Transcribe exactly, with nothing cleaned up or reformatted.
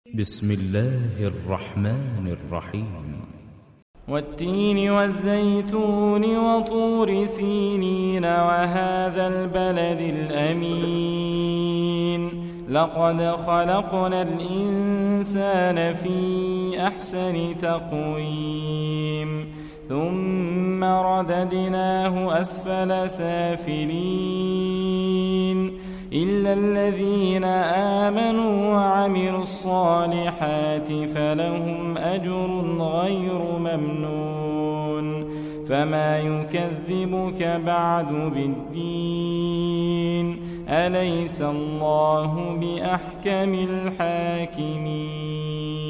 بسم الله الرحمن الرحيم والتين والزيتون وطور سينين وهذا البلد الأمين لقد خلقنا الإنسان في أحسن تقويم ثم رددناه أسفل سافلين إلا الذين آمنوا وعملوا الصالحات فلهم أجر غير ممنون فما يكذبك بعد بالدين أليس الله بأحكم الحاكمين.